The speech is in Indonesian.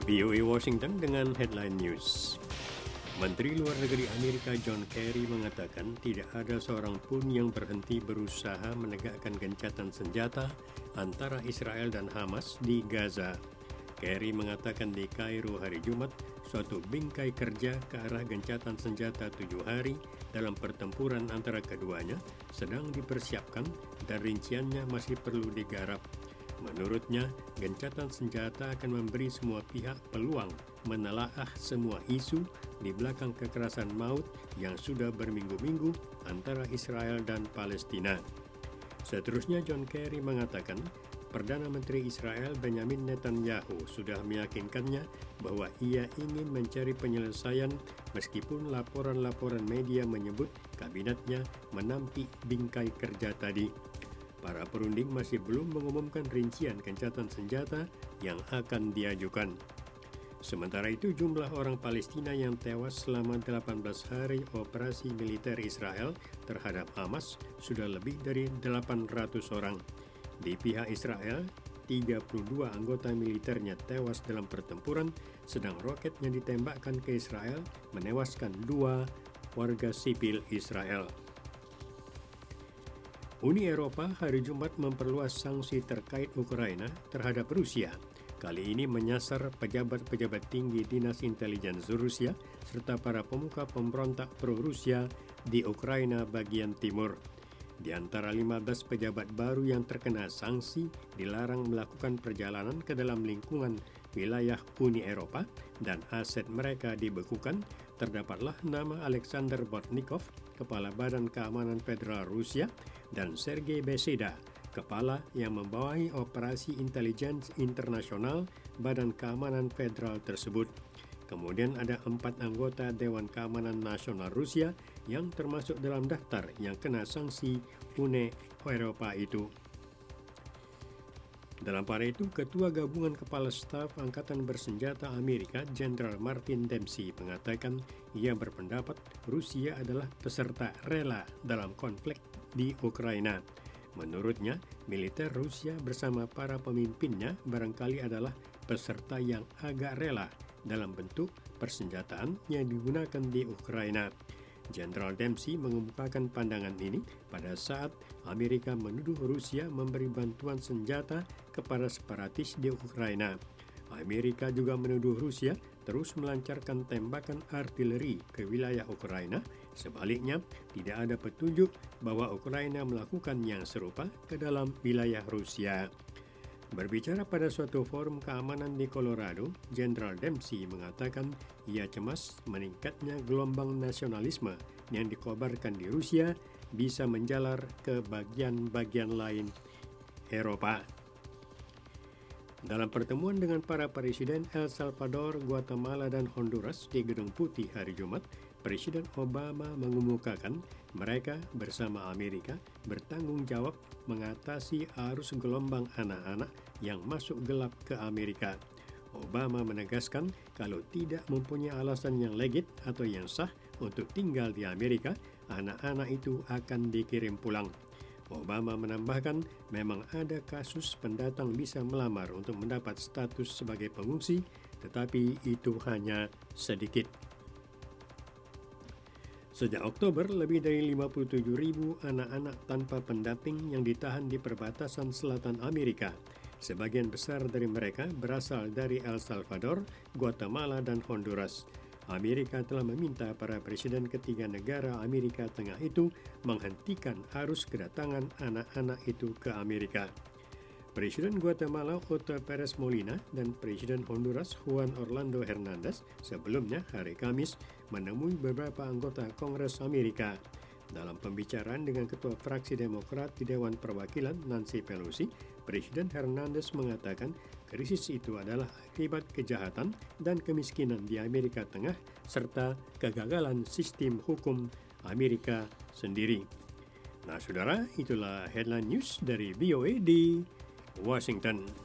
VOA Washington dengan headline news. Menteri Luar Negeri Amerika John Kerry mengatakan tidak ada seorang pun yang berhenti berusaha menegakkan gencatan senjata antara Israel dan Hamas di Gaza. Kerry mengatakan di Kairo hari Jumat, suatu bingkai kerja ke arah gencatan senjata 7 hari dalam pertempuran antara keduanya sedang dipersiapkan dan rinciannya masih perlu digarap. Menurutnya, gencatan senjata akan memberi semua pihak peluang menelaah semua isu di belakang kekerasan maut yang sudah berminggu-minggu antara Israel dan Palestina. Seterusnya, John Kerry mengatakan, Perdana Menteri Israel Benjamin Netanyahu sudah meyakinkannya bahwa ia ingin mencari penyelesaian meskipun laporan-laporan media menyebut kabinetnya menampik bingkai kerja tadi. Para perunding masih belum mengumumkan rincian gencatan senjata yang akan diajukan. Sementara itu, jumlah orang Palestina yang tewas selama 18 hari operasi militer Israel terhadap Hamas sudah lebih dari 800 orang. Di pihak Israel, 32 anggota militernya tewas dalam pertempuran, sedang roket yang ditembakkan ke Israel menewaskan 2 warga sipil Israel. Uni Eropa hari Jumat memperluas sanksi terkait Ukraina terhadap Rusia. Kali ini menyasar pejabat-pejabat tinggi Dinas Intelijen Rusia serta para pemuka pemberontak pro-Rusia di Ukraina bagian timur. Di antara 15 pejabat baru yang terkena sanksi dilarang melakukan perjalanan ke dalam lingkungan wilayah Uni Eropa dan aset mereka dibekukan, terdapatlah nama Alexander Bortnikov, Kepala Badan Keamanan Federal Rusia, dan Sergei Beseda, Kepala yang membawahi operasi intelijen internasional Badan Keamanan Federal tersebut. Kemudian ada 4 anggota Dewan Keamanan Nasional Rusia yang termasuk dalam daftar yang kena sanksi Uni Eropa itu. Dalam pada itu, Ketua Gabungan Kepala Staf Angkatan Bersenjata Amerika, Jenderal Martin Dempsey, mengatakan ia berpendapat Rusia adalah peserta rela dalam konflik di Ukraina. Menurutnya, militer Rusia bersama para pemimpinnya barangkali adalah peserta yang agak rela dalam bentuk persenjataan yang digunakan di Ukraina. Jenderal Dempsey mengemukakan pandangan ini pada saat Amerika menuduh Rusia memberi bantuan senjata kepada separatis di Ukraina. Amerika juga menuduh Rusia terus melancarkan tembakan artileri ke wilayah Ukraina. Sebaliknya, tidak ada petunjuk bahwa Ukraina melakukan yang serupa ke dalam wilayah Rusia. Berbicara pada suatu forum keamanan di Colorado, Jenderal Dempsey mengatakan ia cemas meningkatnya gelombang nasionalisme yang dikobarkan di Rusia bisa menjalar ke bagian-bagian lain Eropa. Dalam pertemuan dengan para presiden El Salvador, Guatemala, dan Honduras di Gedung Putih hari Jumat, Presiden Obama mengemukakan mereka bersama Amerika bertanggung jawab mengatasi arus gelombang anak-anak yang masuk gelap ke Amerika. Obama menegaskan kalau tidak mempunyai alasan yang legit atau yang sah untuk tinggal di Amerika, anak-anak itu akan dikirim pulang. Obama menambahkan memang ada kasus pendatang bisa melamar untuk mendapat status sebagai pengungsi, tetapi itu hanya sedikit. Sejak Oktober, lebih dari 57.000 anak-anak tanpa pendamping yang ditahan di perbatasan selatan Amerika. Sebagian besar dari mereka berasal dari El Salvador, Guatemala, dan Honduras. Amerika telah meminta para presiden ketiga negara Amerika Tengah itu menghentikan arus kedatangan anak-anak itu ke Amerika. Presiden Guatemala Otto Perez Molina dan Presiden Honduras Juan Orlando Hernandez sebelumnya hari Kamis menemui beberapa anggota Kongres Amerika. Dalam pembicaraan dengan Ketua Fraksi Demokrat di Dewan Perwakilan Nancy Pelosi, Presiden Hernandez mengatakan krisis itu adalah akibat kejahatan dan kemiskinan di Amerika Tengah serta kegagalan sistem hukum Amerika sendiri. Nah, saudara, itulah headline news dari VOA di Washington.